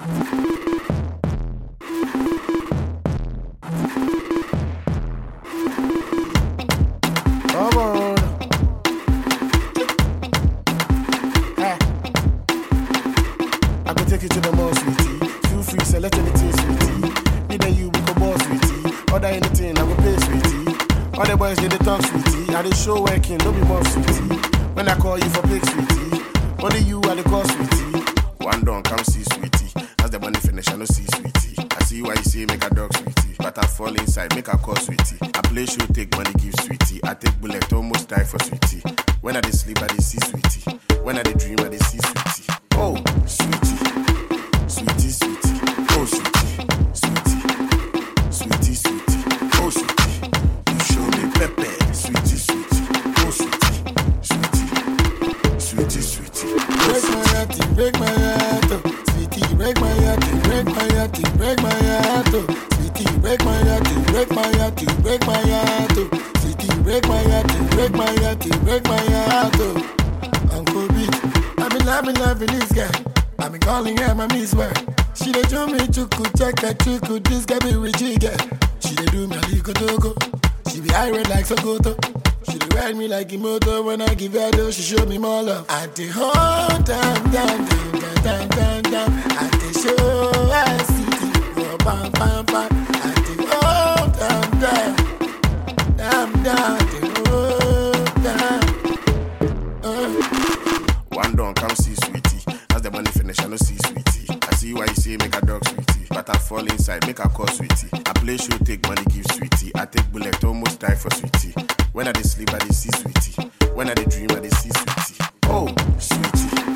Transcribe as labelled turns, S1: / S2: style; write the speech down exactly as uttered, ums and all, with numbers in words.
S1: Come on. Hey. I go take you to the mall, sweetie. Feel free, select anything, sweetie. Me then you, we go ball, sweetie. Order anything, I go pay, sweetie. All the boys, they, they talk, sweetie. I they show working, no be more, sweetie. When I call you for pick, sweetie. Only you are the call, sweetie. One don't come see, sweetie. As the money finish, I no see, sweetie. I see why you say make a dog, sweetie. But I fall inside, make a call, sweetie. I play show, take money, give, sweetie. I take bullet, almost die for, sweetie. When I dey sleep, I dey see, sweetie. When I dey dream, I dey see, sweetie. Oh, sweetie. Sweetie, sweetie. Oh, sweetie. Sweetie. Sweetie, sweetie. Oh, sweetie. You show me pepper. Sweetie, sweetie. Oh, sweetie. Sweetie. Sweetie, sweetie.
S2: Break my heart, break my heart, oh. Sweetie, break my heart, break my heart, break my heart, oh. Sweetie, break my heart, break my heart, break my heart, oh. Sweetie, break my heart, break my heart, break my heart, oh. Uncle B, I've been loving, loving this guy. I've been calling her my miss word. She dey show me chuku, check her chuku, this guy be rich again. She dey do me a lico togo. She be irate like Sokoto. She dey ride me like Imoto. When I give her though, she show me more love. I dey hold down, down, down, down, down, down. I dey show her city, oh, bam, bam, bam. I dey hold down, down, down, down, dey hold down. Uh.
S1: One don't come see, sweetie. As the money finish, I no see, sweetie. I see why you say make a dog, sweetie. But I fall inside, make a call, sweetie. I play show, take money, give, sweetie. I take bullet, almost die for, sweetie. When I dey sleep, I dey see, sweetie. When I dey dream, I dey see, sweetie. Oh, sweetie.